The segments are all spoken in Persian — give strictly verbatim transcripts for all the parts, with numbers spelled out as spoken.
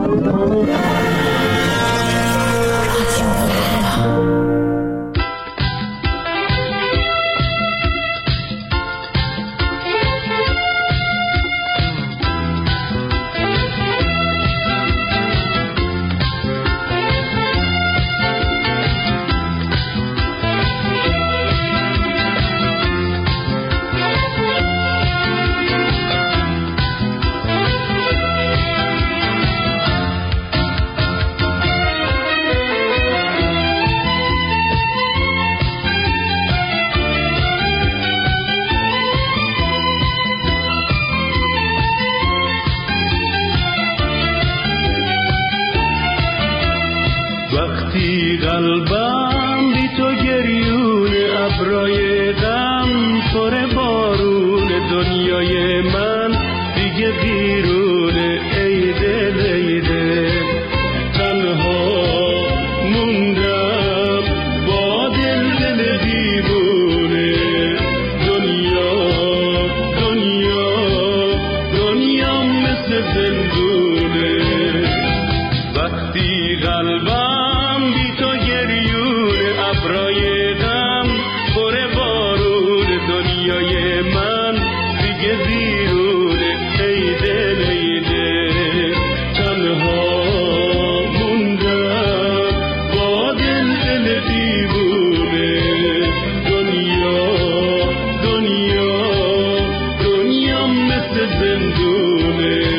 وقتی قلبم بی تو گریون ابرای غم پر بارون دنیای من دیگه بیرونه ای دل ای دل تنها موندم با دل دل دیوونه دنیا دنیا دنیا مثل زندونه وقتی قلبم ابرای غم پر بارون دنیای من دیگه بیرونه ای دل ای دل تنها موندم با دل دل دیوونه دنیا دنیا دنیا مثل زندونه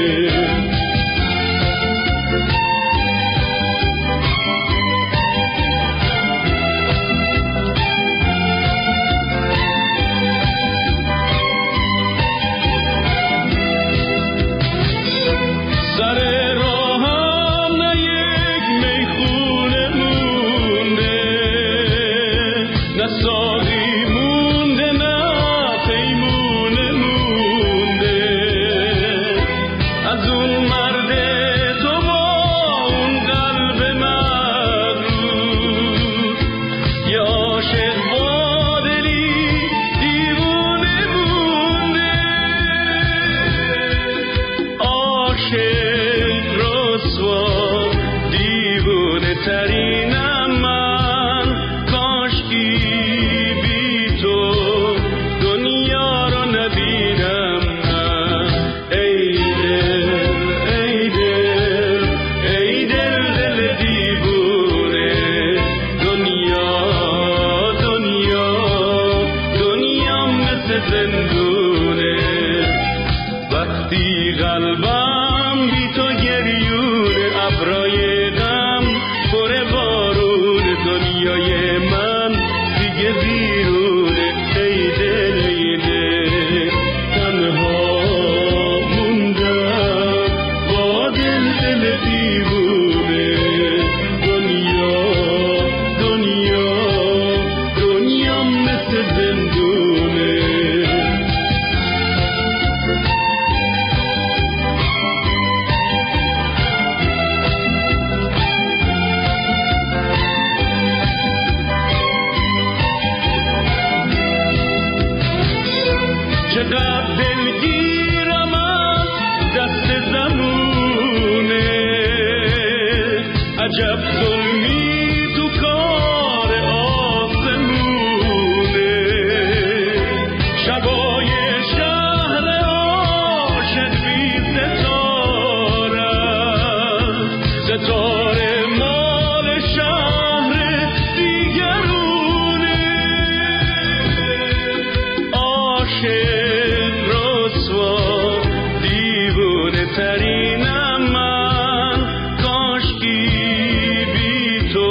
ترینم من کاشکی بی تو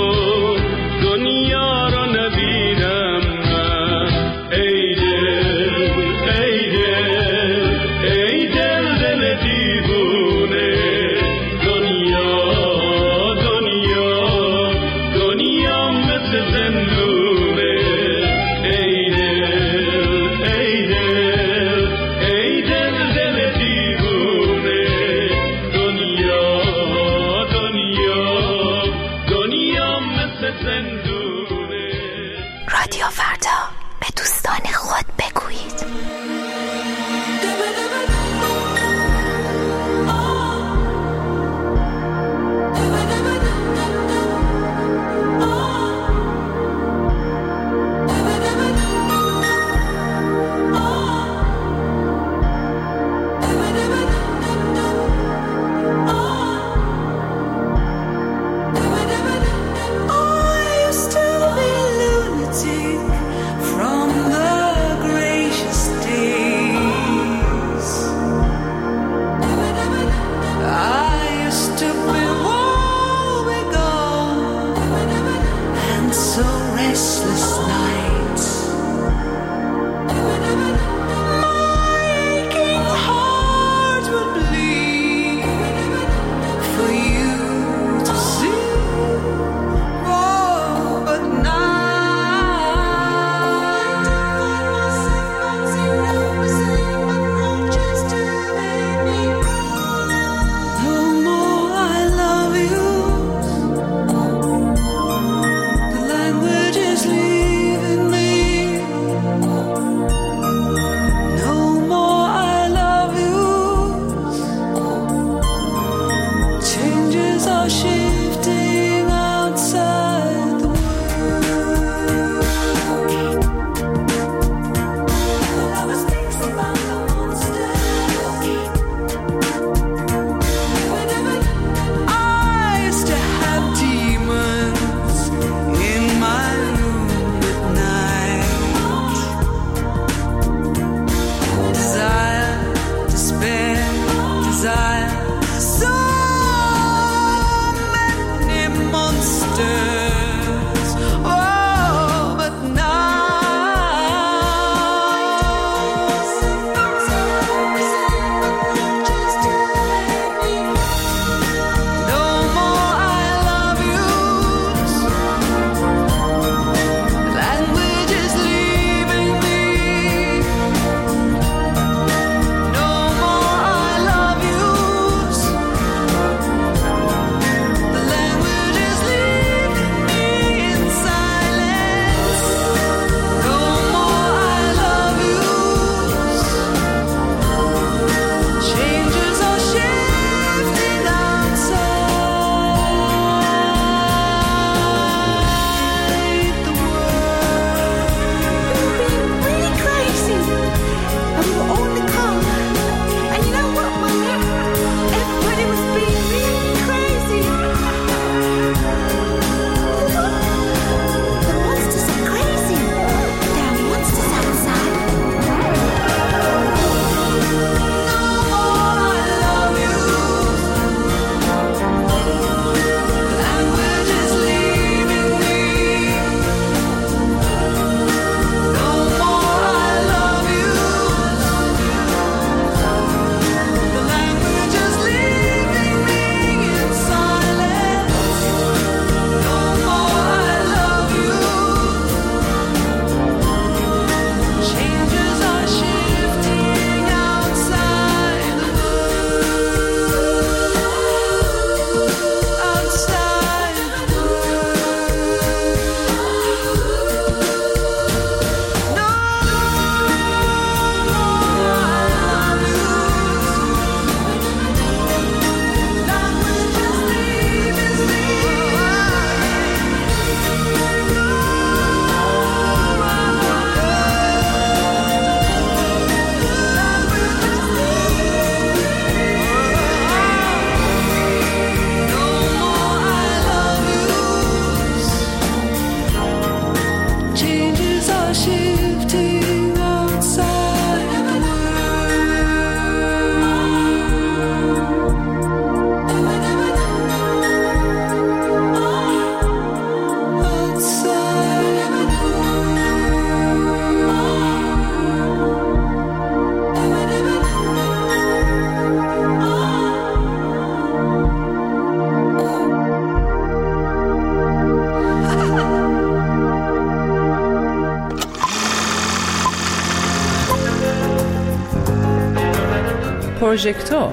پروژکتور.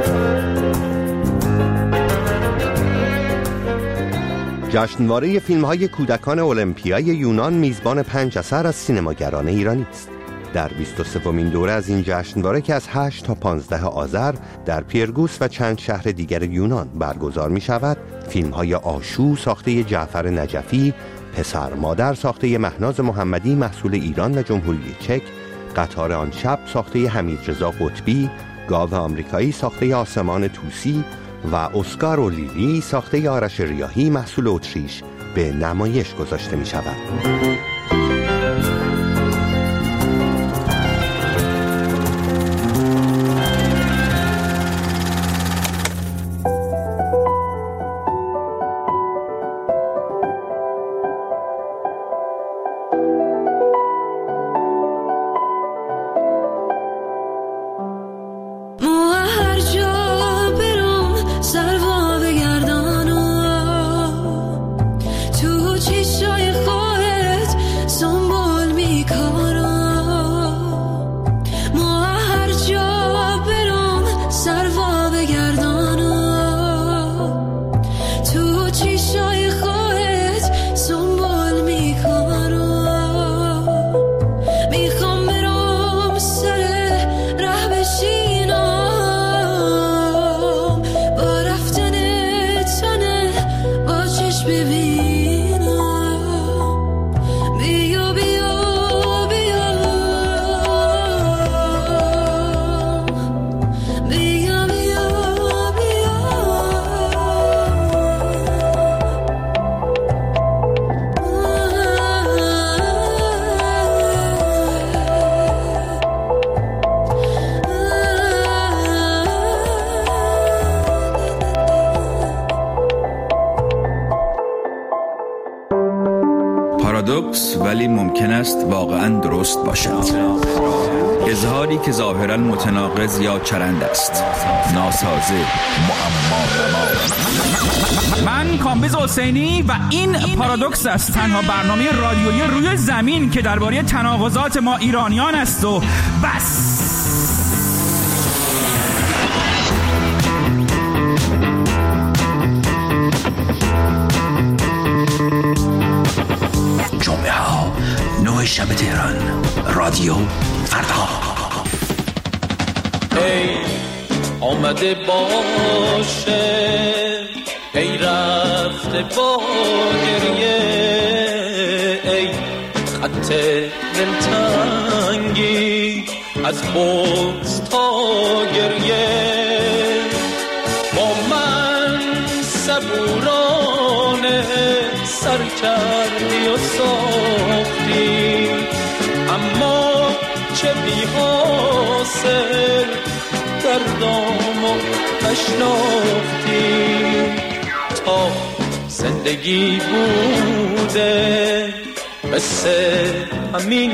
جشنواره فیلم‌های کودکان المپیای یونان میزبان پنج اثر از سینماگران ایرانی است. در بیست و سومین دوره از این جشنواره که از هشت تا پانزده آذر در پیرگوس و چند شهر دیگر یونان برگزار می شود، فیلم‌های آشو ساخته جعفر نجفی، پسر مادر ساخته مهناز محمدی محصول ایران و جمهوری چک، قطار آن شب ساخته حمیدرضا قطبی، گاو آمریکایی ساخته آسمان طوسی و اسکار و لیلی ساخته آرش ریاحی محصول اتریش به نمایش گذاشته می شود. پارادوکس ولی ممکن است واقعا درست باشد. اظهاری که ظاهرا متناقض یا چرند است، ناسازه، معما نما. من کامبیز حسینی و این پارادوکس است، تنها برنامه رادیویی روی زمین که درباره تناقضات ما ایرانیان است و بس. جمعه ها نه شب تهران، رادیو فردا. ای آمده باشه، ای رفته با گریه، ای خط دلتنگی از بغض تا گریه، با من صبورانه سر کردی و ساختی، اما چه بی حاصل دردامو نشناختی. تا زندگی بوده قصه همین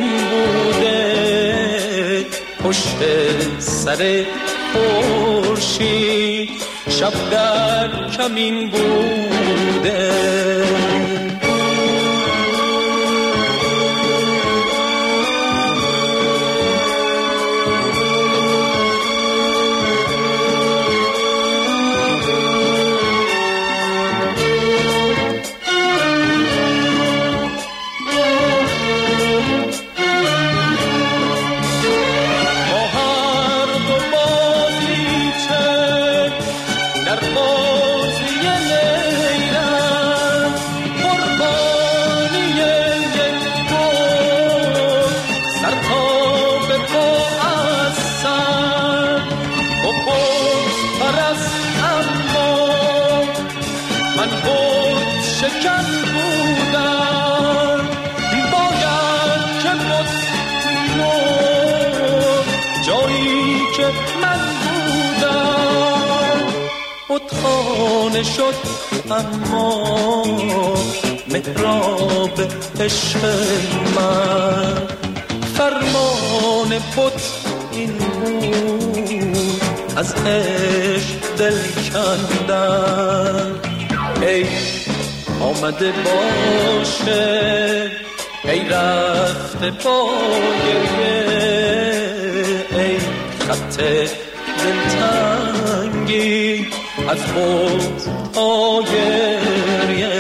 بوده، پشت سر خورشید شب در کمین بوده. خانه شد اما محراب عشق من، فرمان بت این بود از عشق دل کندن. ای آمده باشه، ای رفته با گریه، ای خط دلتنگی از خود آگریه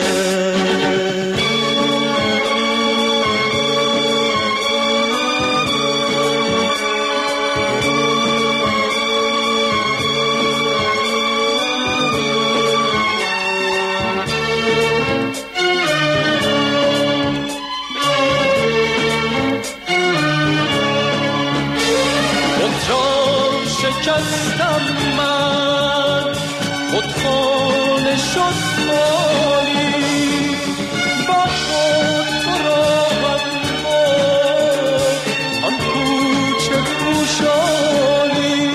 شکستم من خودخانه شد خالی با خود تو راهم بود آن کوچه گوشالی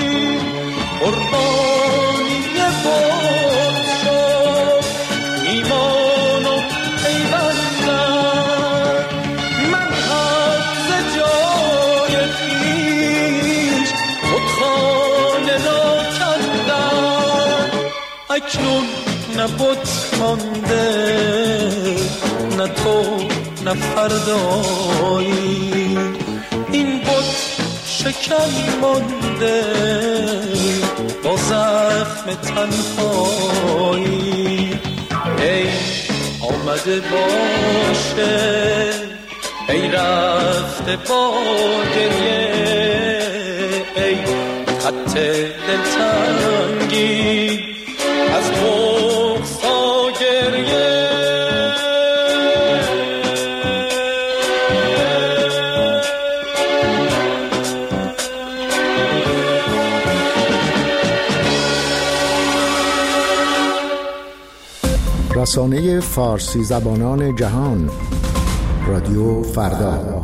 قربانی بود شد ایمان و پیوندم من هم ز جای خویش خودخانه اکنون نه بت مانده نه تو نه فردایی این بت شکن مانده با زخم تنهایی ای آمده باشه ای رفته با گریه ای خط دلتنگی از بغض تا گریه رسانه فارسی زبانان جهان رادیو فردا.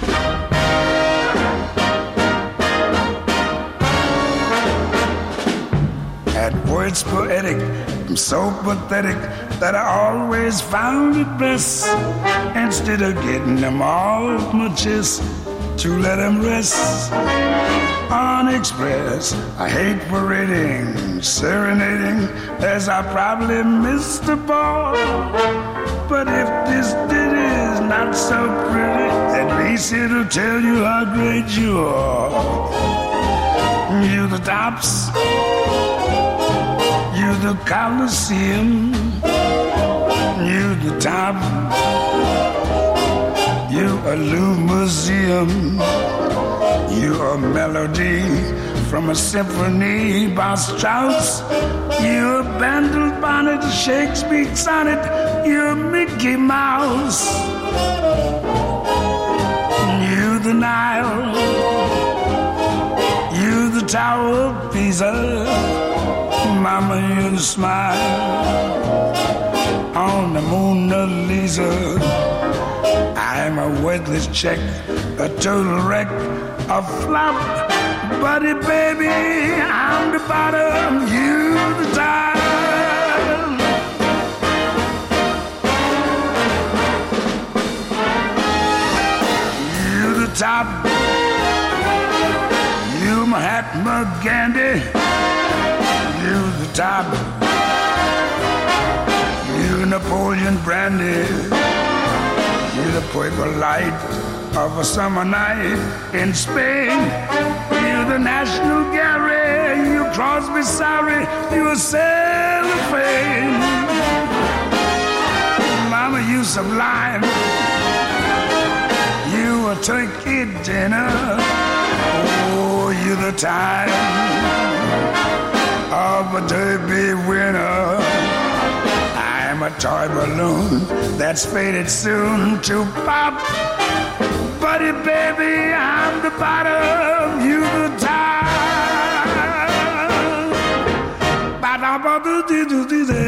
Words poetic, so pathetic that I always found it best, instead of getting them all my chest, to let them rest unexpressed. I hate parading, serenading, as I probably missed the ball. But if this ditty is not so pretty, at least it'll tell you how great you are. You the tops, you the Colosseum, you the top, you a Louvre museum, you a melody from a symphony by Strauss, you a Bandel bonnet, Shakespeare sonnet, you a Mickey Mouse, you the Nile, you the Tower of Pisa. Mama, you the smile on the Mona Lisa. I'm a worthless check, a total wreck, a flop. Buddy, baby, I'm the bottom, you the top. You the top. You Mahatma Gandhi. You the top, you Napoleon Brandy, you the purple light of a summer night in Spain, you the National Gallery, you Crosby, sorry, you a cellophane. Mama, you sublime, you a turkey dinner, oh, you the time of a derby winner. I'm a toy balloon that's faded soon to pop. Buddy, baby, I'm the bottom, you the top. Ba-da-ba-do-do-do-do-do.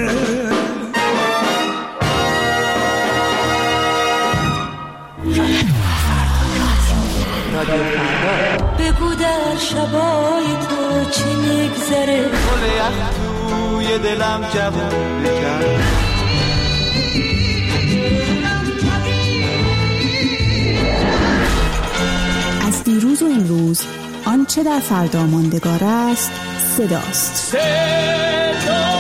بگو در شبای تو چی میگذره گل یخ توی دلم جوون بکرد از دیروز و امروز آنچه در فردا ماندگار است صداست. صدا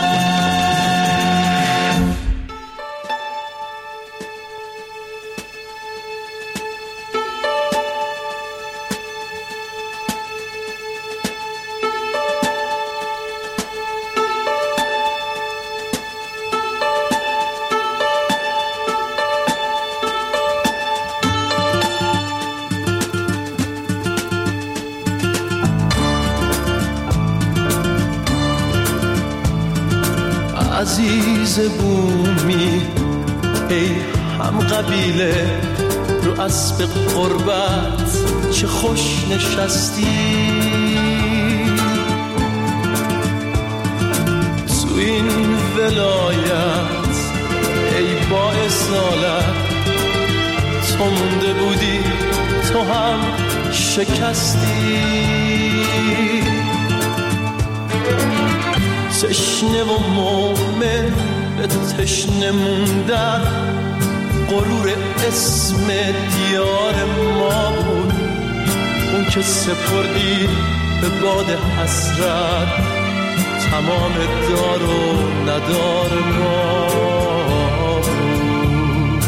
عزیز بومی ای هم قبیله رو اسب قربت چه خوش نشستی تو این ولایت ای با اصالت تو مونده بودی تو هم شکستی تشنه و مومن به تشنه موندن غرور اسم دیار ما بود اون که سپردی به باد حسرت تمام دار و ندار ما بود.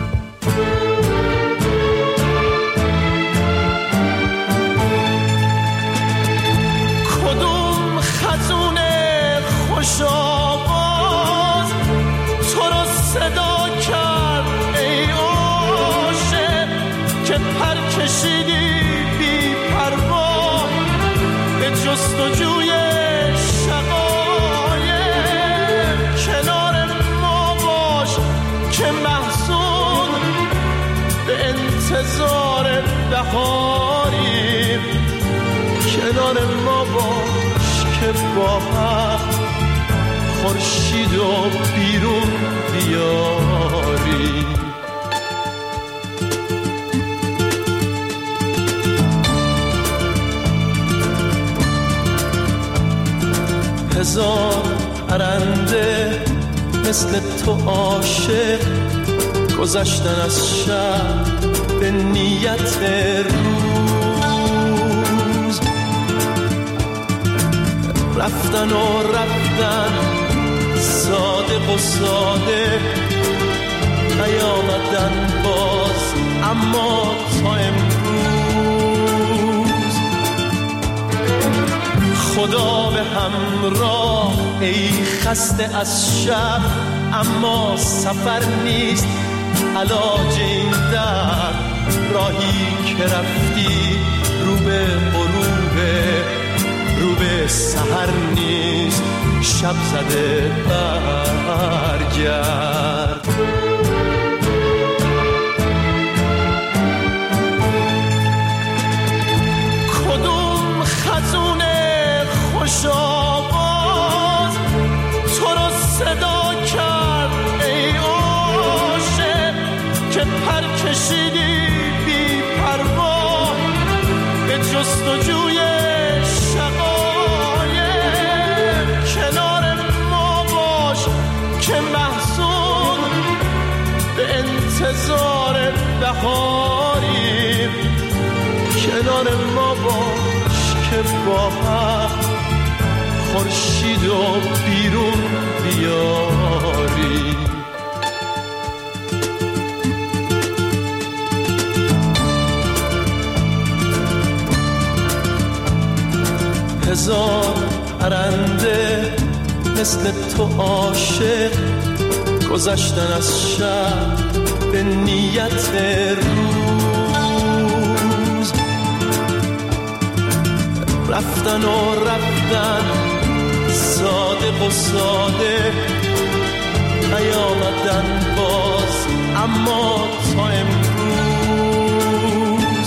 کدوم خزون خوش آواز تو رو صدا کرد ای عاشق که پر کشیدی بی پروا به جستجوی شقایق کنار ما باش که محزون به انتظار بهاریم کنار ما باش که با هم خورشید و بیرون بیاری هزار پرنده مثل تو عاشق گذشتن از شب به نیت روز رفتن و رفتن صادق و ساده نیامدن باز اما تا امروز خدا به همراه ای خسته از شب اما سفر نیست علاج این در راهی که رفتی رو به غروبه رو به سحر نیست شب زده برگرد کدوم خزون خوش آواز تو رو صدا کرد ای عاشق که پر کشیدی بی پروا به جستجوی که محزون به انتظار بهاریم کنار ما باش که با هم خورشید و بیرون بیاریم هزار پرنده مثل تو عاشق گذشتن از شب به نیت روز رفتن و رفتن صادق و ساده نیامدن باز اما تا امروز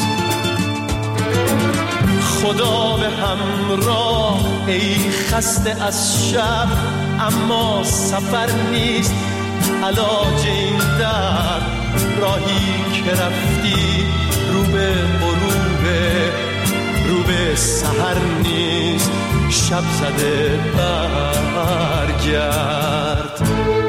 خدا به همراه ای خسته از شب اما سفر نیست علاج این در راهی که رفتی رو به غروبه رو به سحر نیست شب زده برگرد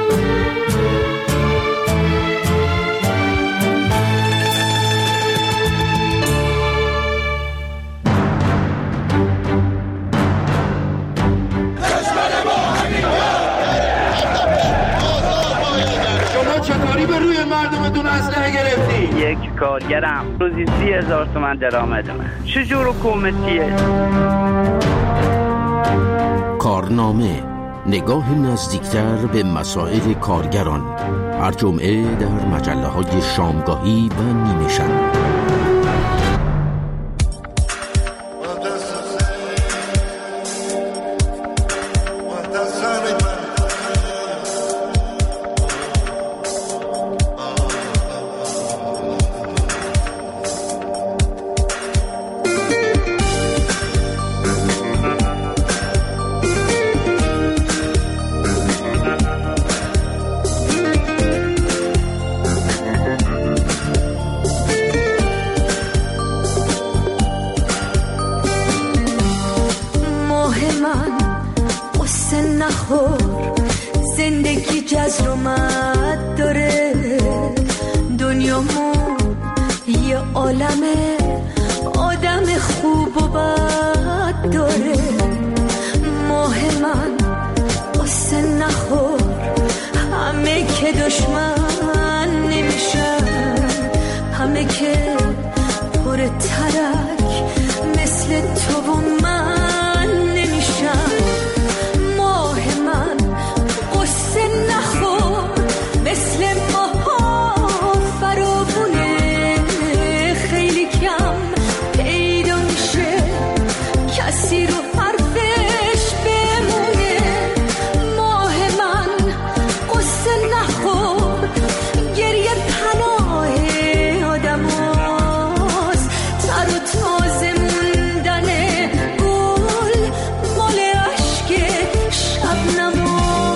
مردمتون اسلحه گرفتی؟ یک کارگرم روزی سی هزار تومن درآمد من. چه جور حکومتیه؟ کارنامه، نگاه نزدیکتر به مسائل کارگران، هر جمعه در مجله های شامگاهی و نیمه شب. رز رو مد داره، دنیامون یه عالمه آدم خوب و بد داره. ماه من قصه نخور، همه که دشمن نمیشن، همه که پر ترک مثل تو و من نمیشن. ماه من قصه نخور، مثل ماها فراوونه، خیلی کم پیدا میشه کسی رو حرفش بمونه. ماه من قصه نخور، گریه پناه آدم هاست، تر و تازه موندن گل مال عشق شبنم.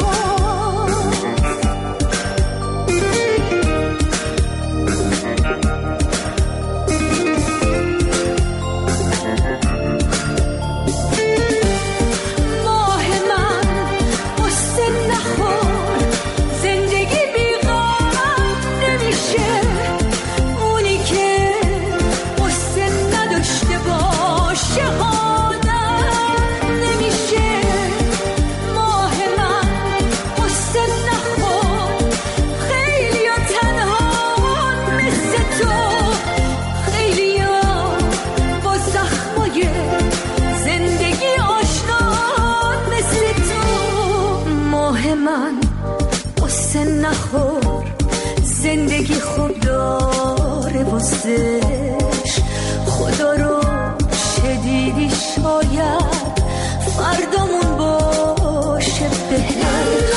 نخور، زندگی خوب داره واسش، خدا رو شدیدی شاید فردامون باشه بهتر.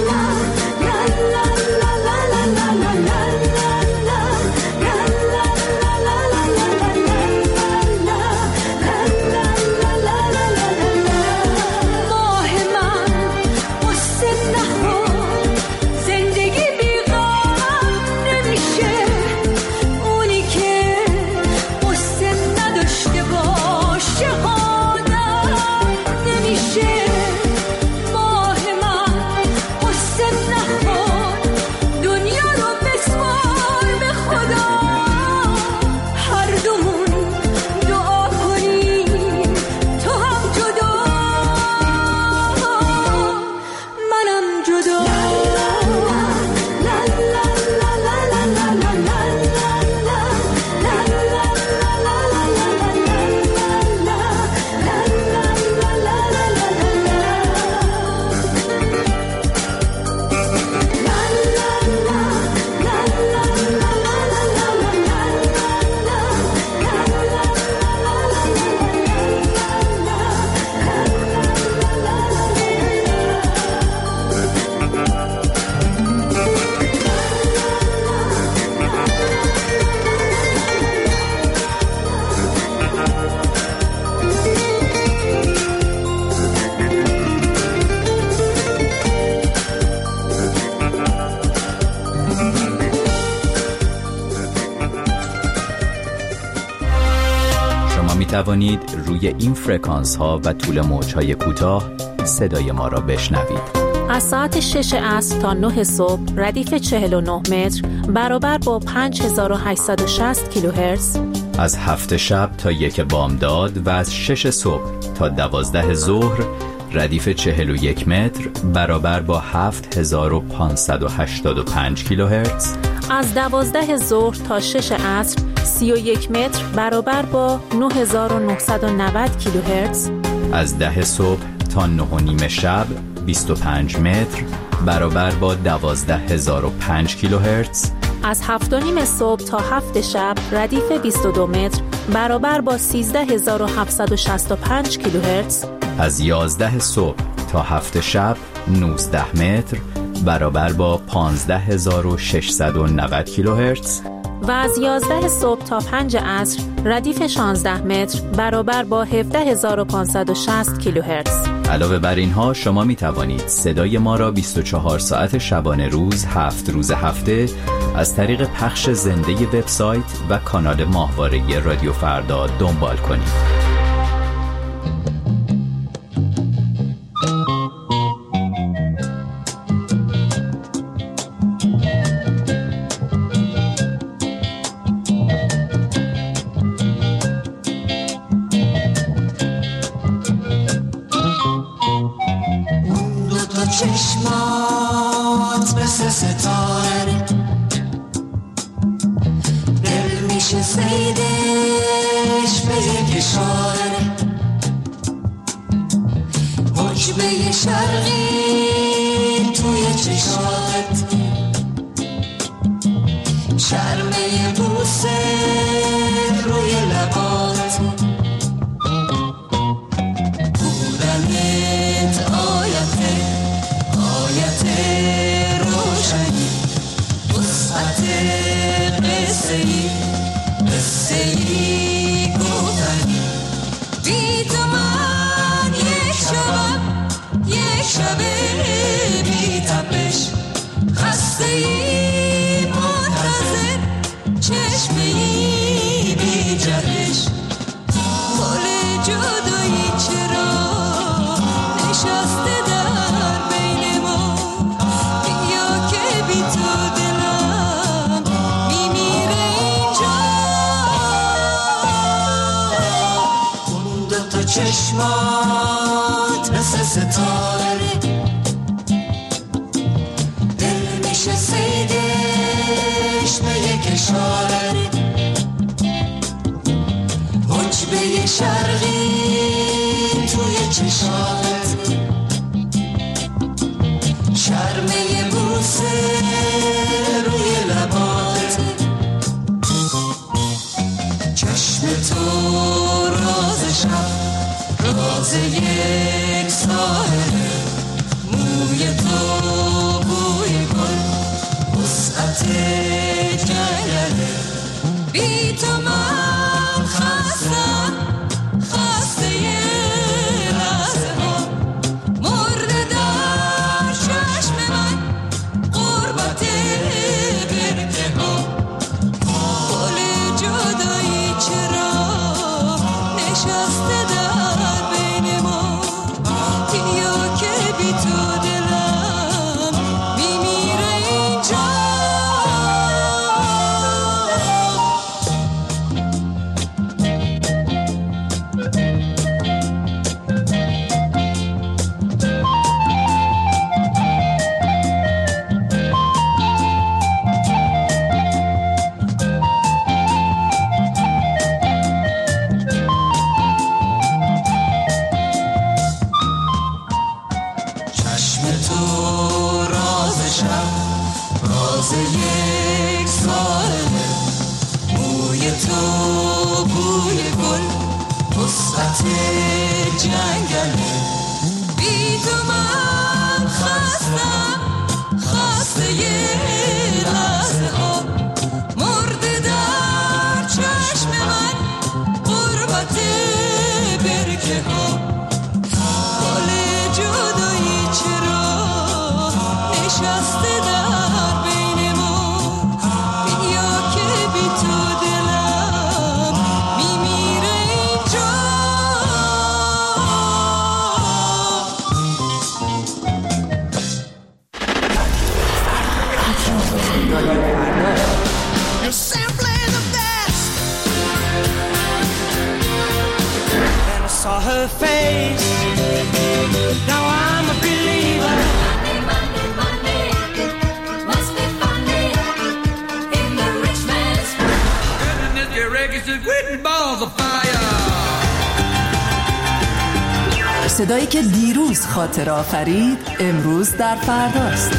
توانید روی این فرکانس ها و طول موج های کوتاه صدای ما را بشنوید. از ساعت شش عصر تا نه صبح ردیف چهل و نه متر برابر با پنج هزار و هشتصد و شصت کیلوهرتز. از هفت شب تا یک بامداد و از شش صبح تا دوازده ظهر ردیف چهل و یک متر برابر با هفت هزار و پانصد و هشتاد و پنج کیلوهرتز. از دوازده ظهر تا شش عصر سی و یک متر برابر با نه هزار و نهصد و نود کیلوهرتز. از ده صبح تا نه و نیم شب بیست و پنج متر برابر با دوازده هزار و پنج کیلوهرتز. از هفت و نیم صبح تا هفت شب ردیف بیست و دو متر برابر با سیزده هزار و هفتصد و شصت و پنج کیلوهرتز. از یازده صبح تا هفت شب نوزده متر برابر با پانزده هزار و ششصد و نود کیلوهرتز. و از یازده صبح تا پنج عصر ردیف شانزده متر برابر با هفده هزار و پانصد و شصت کیلوهرتز. علاوه بر اینها شما می توانید صدای ما را بیست و چهار ساعت شبانه روز هفت روز هفته از طریق پخش زنده وبسایت و کانال ماهواره رادیو فردا دنبال کنید. چشمات مثل ستاره، دل میشه سیدش به یک اشاره، حجبه شرقی توی چشات، شرمه بوسه روی لبات، بودنت آیته آیت روشنی، وسعت قصه ای قصه ای گفتنی، بی تو من یک شبم یک شب بی تپش، خسته ای منتظر چشمه ای بی جهش، گل جدایی چرا نشسته در بین ما، بیا که بی تو دلم میمیره اینجا، اون دوتا چشمات مثل ستاره، دل میشه سیدش به یک اشاره، حجبه شرقی توی چشات، شرمه بوسه روی لبات، چشم تو راز شب راز یک ساحله، موی تو بوی گل وسعت جنگله، بی تو من خستم خسته یه لحظه ها، مرده در چشم من غربت برکه ها، گل جدایی چرا نشسته در بین ما، بیا که بی تو دلم میمیره اینجا. چشم تو راز شب راز یک ساله، موی تو بوی گل وسعت جنگله، بی تو من خستم خسته یه لحظه ها، مرده در چشم من غربت برکه ها، گل جدایی چرا نشسته در بین ما، بیا که بی تو دلم میمیره اینجا. You're simply the best. Then I saw her face. Now I'm a believer. Monday, Monday, Monday, must be funny in the rich man's And this your reggae is written balls of fire. صدایی که دیروز خاطر آفرید امروز در فرداست.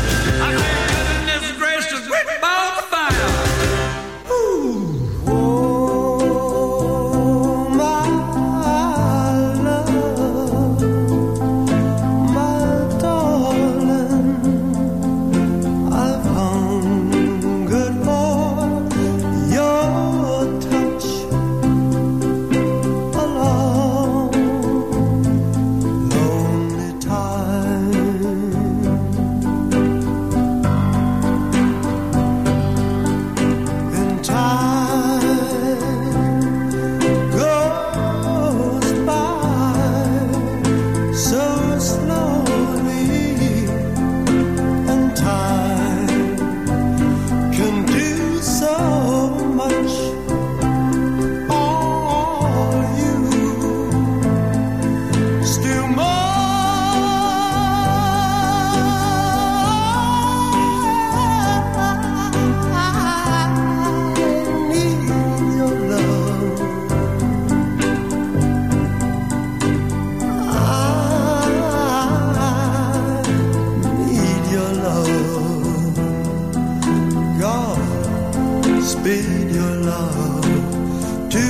bid your love to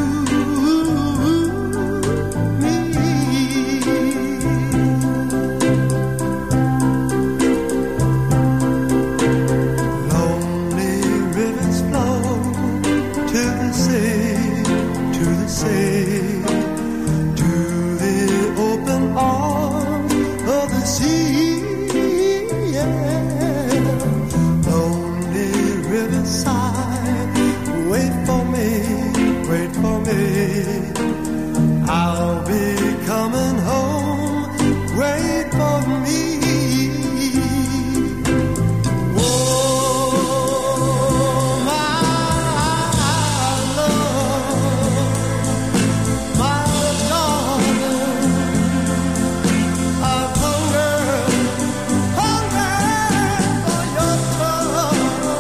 me. Lonely rivers flow to the sea, to the sea, to the open arms of the sea. Side, wait for me, wait for me. I'll be coming home, wait for me. Oh, my love, my darling, I've hungered, hungered for your touch.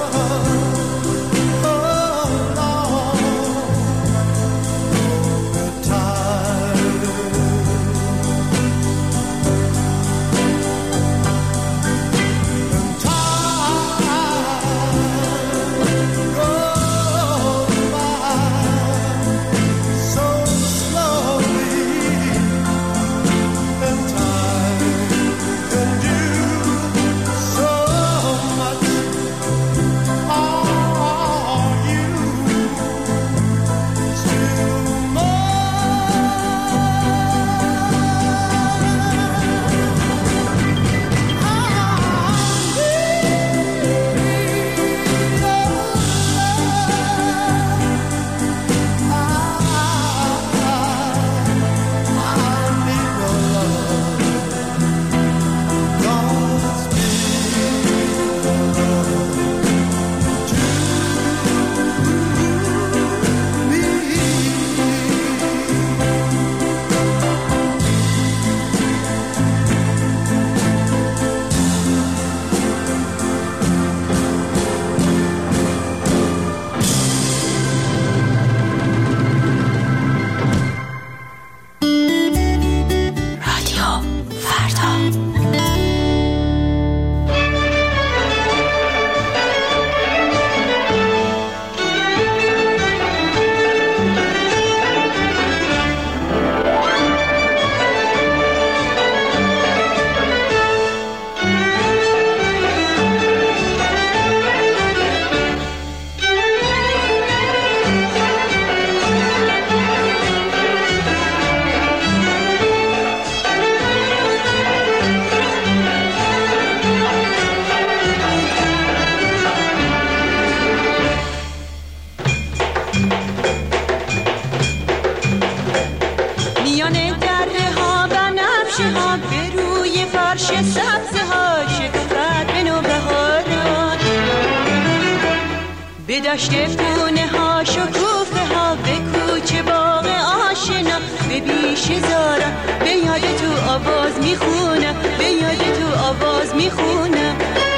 به دشت فتونه ها شکوفه ها، به کوچه باغ آشنا، به بیشه زارم به یاد تو آواز میخونم، به یاد تو آواز میخونم.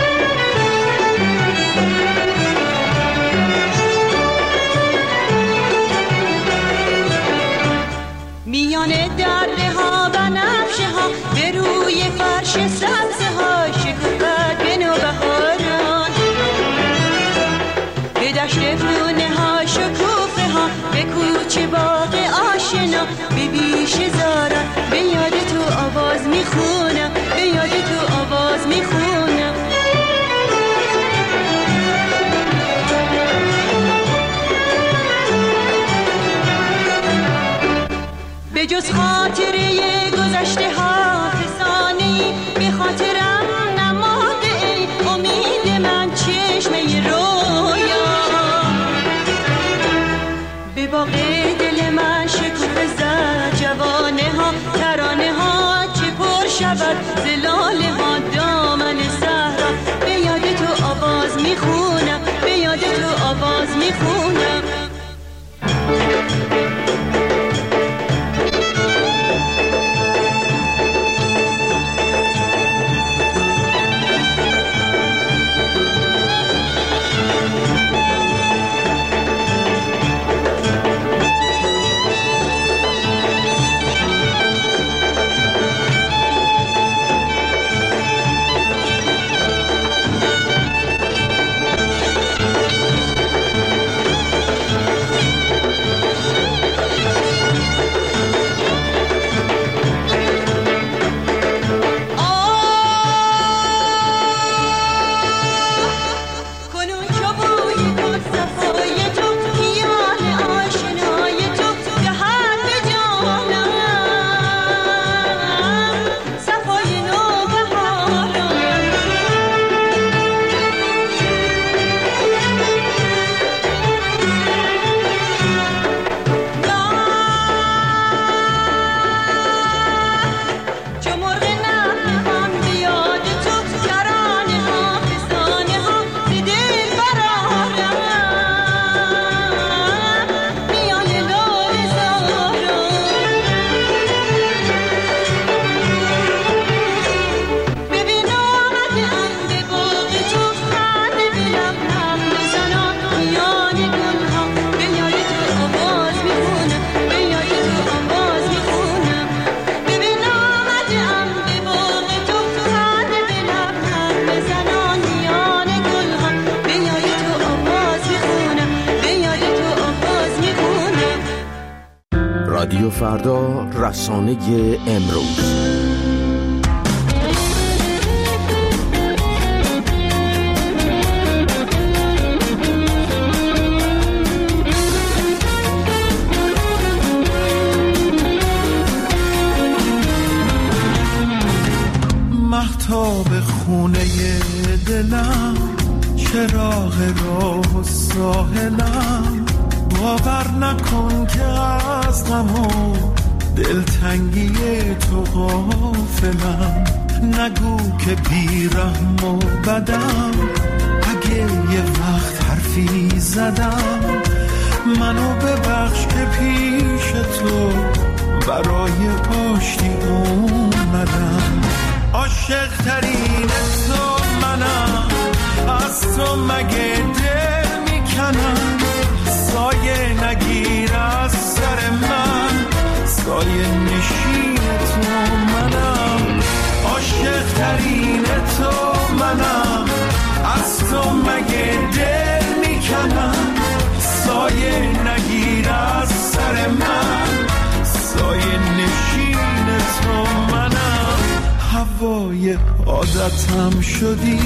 میانه دره ها بنفشه ها، به روی فرش سبزه ها شکوفت به نوبهاران، به دشت فتونه ها شکوفه ها، به کوچه باغ آشنا، به بیشه زارم به یاد تو آواز میخونم، به یاد تو آواز میخونم. به جز خاطره گذشته ها فسانه‌ای به خاطرم نماده ای، امید من چشمه رویا، به باغ دل من شکوفه زد جوانه ها، ترانه ها چه پر شود زلاله ها دامن صحرا، به یاد تو آواز میخونم، به یاد تو آواز میخونم. فردا، رسانه امروز. مهتاب خونه دلم، چراغ راه و ساحلم، باور نکن که از غم و دلتنگی تو غافلم. نگو که بیرحم و بدم، اگه یه وقت حرفی زدم، منو ببخش که پیش تو برای آشتی اومدم. عاشق ترین تو منم، از تو مگه دل میکنم. سایه نگیر از سر من، سایه نشین تو منم. عاشق ترین تو منم، از تو مگه دل میکنم. سایه نگیر از سر من، سایه نشین تو منم. هوای عادتم شدی،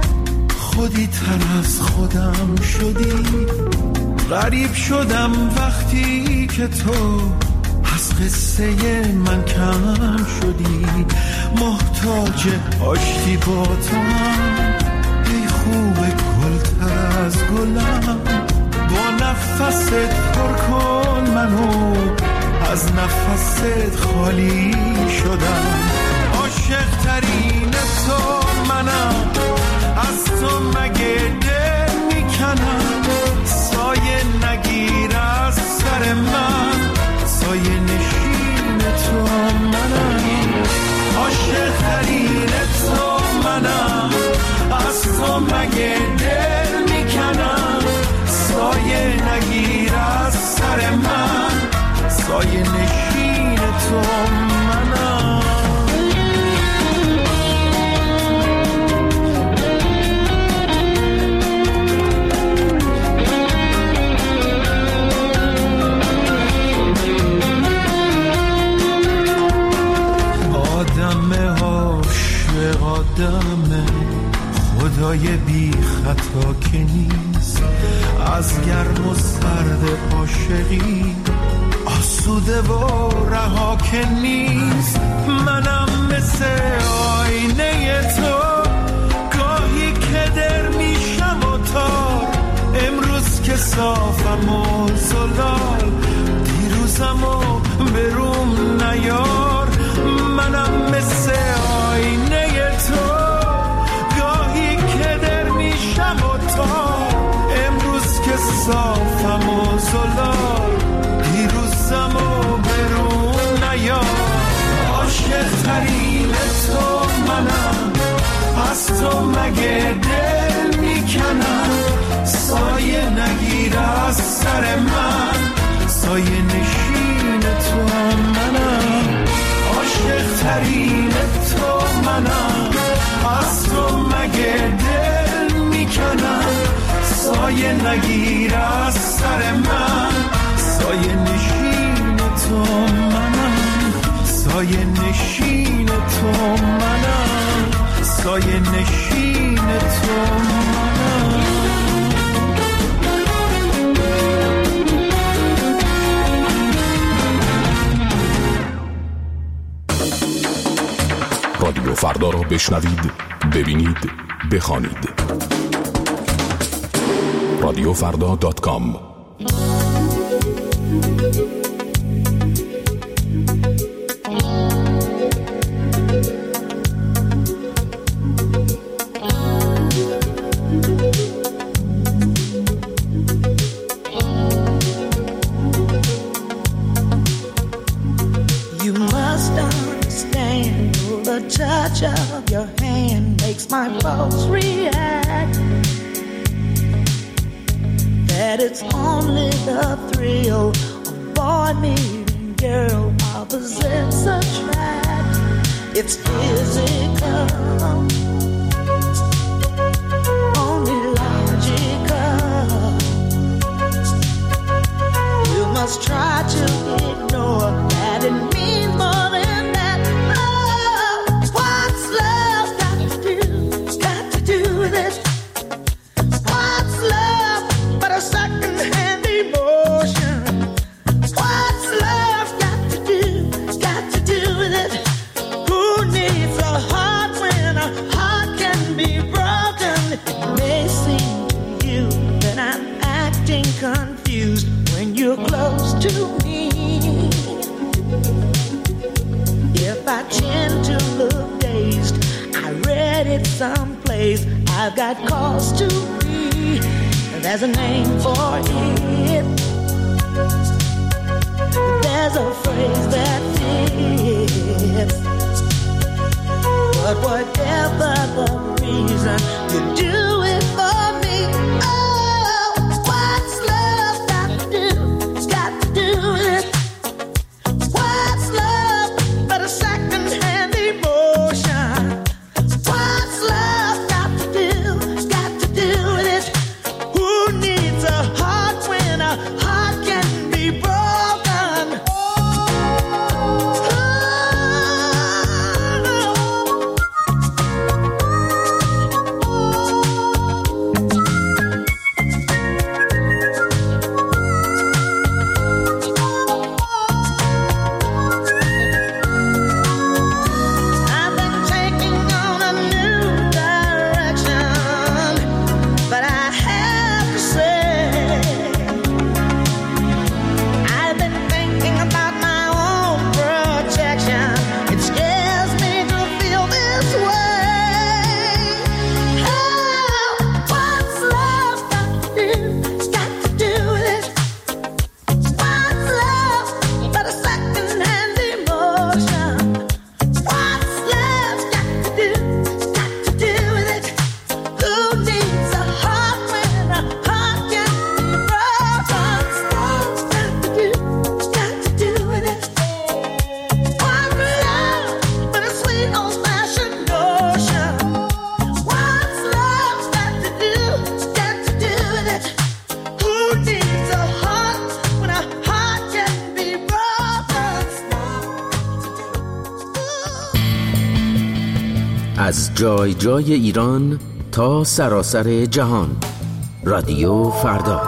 خودی تر از خودم شدی. غریب شدم وقتی که تو از قصه من کم شدی. محتاج آشتی با تو هم، ای خوب گل تر از گلم. با نفست پر کن منو، از نفست خالی شدم. عاشق ترین تو منم، از تو مگه دل میکنم. سایه نگیر از سر من، سایه نشین تو منم. عاشق ترین تو منم، از تو مگه دل میکنم. سایه نگیر از سر من، سایه نشین تو منم. آدم عاشق آدمه، خدای بی خطا که نیست. از گرم و سرد عاشقی آسوده و رها که نیست. منم مثل آینه تو، گاهی که در میشم و تار. امروز که صافم و زلال، دیروزم و بروم نیار. منم مثل آینه تو، گاهی که در میشم و تار. امروز که صافم و زلال، دیروزم و برون نیار. عاشق ترین تو منم، از تو مگه دل میکنم. سایه نگیر از سر من، سایه نشین تو منم. عاشق ترین تو منم، از تو مگه دل میکنم. سایه نگیر از سر من، سایه نشین تو منم. سایه نشین تو منم، سایه نشین تو منم. رادیو فردا را بشنوید، ببینید، بخوانید. رادیو فردا دات کام. Touch of your hand makes my pulse react. That it's only the thrill of boy meeting girl, opposites attract. It's physical, only logical. You must try to ignore that. someplace. I've got cause to be. There's a name for it. There's a phrase that fits. But whatever the reason, you do it for me. Oh, what's love got to do? Got to do with it. What's love but a second-hand emotion? What's love got to do? Got to do with it. Who needs a heart when a heart can be broken? از جای جای ایران تا سراسر جهان. رادیو فردا.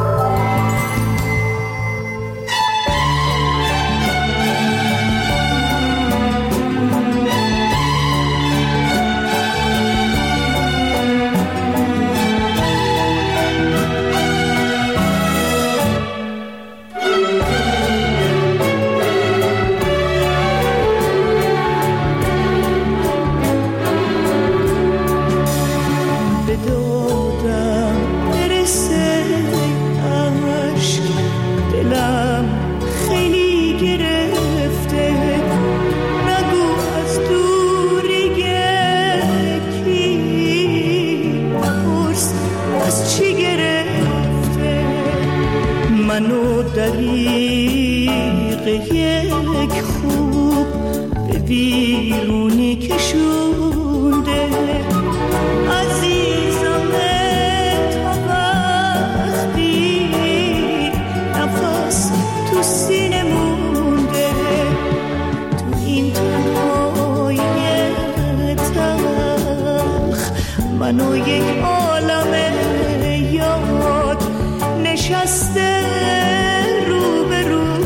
منو یک عالم یاد نشسته رو به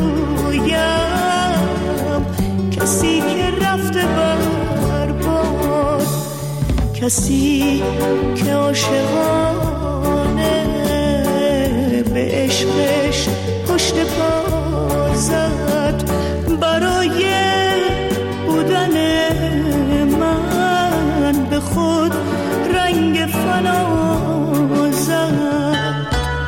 رویم، کسی که رفته برباد، کسی که عاشقانه به عشقش پشت پا زد، برای بودن من به خود رنگ فنا زد.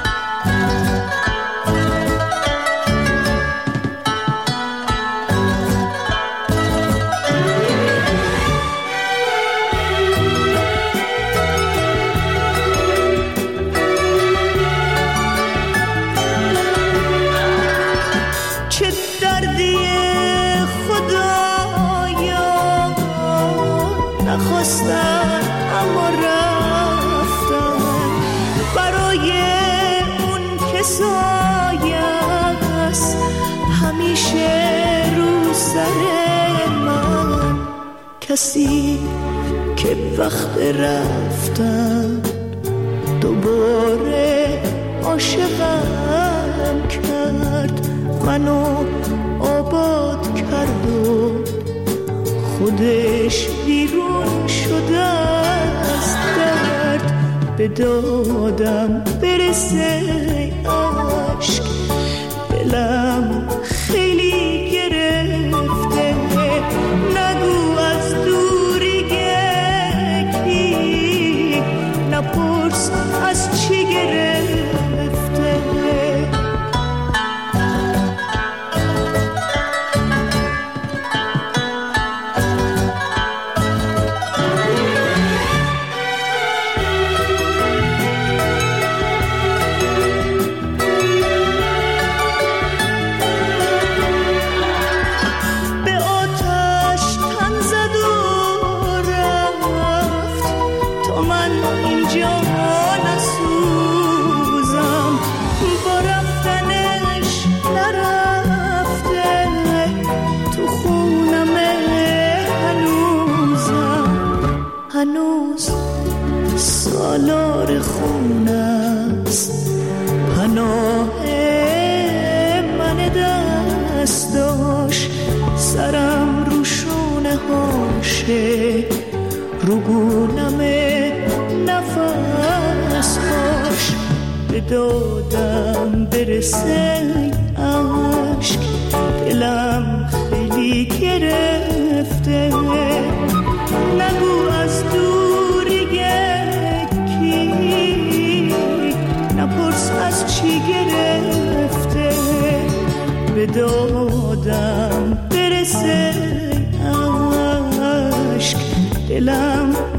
چه دردی خدایا نخواستم اما رفتم، برای اون که سایه‌ست همیشه رو سر من، کسی که وقت رفتن دوباره عاشقم کرد، منو آباد کرد و خودش بیرون شده از درد، به دادم برسه عشق، دلم خیلی گرفته، نگو از دوری گکی نپرس از چی گرفته. هنوز سالار خون است پناه من دست داشت. سرم رو شونه هاشه رو گونم نفس هاش. به دادم برسه عشق دلم خیلی گرفته. نگو از دور یکی نپرس از چی گرفته. به دادم برسه عشق دلم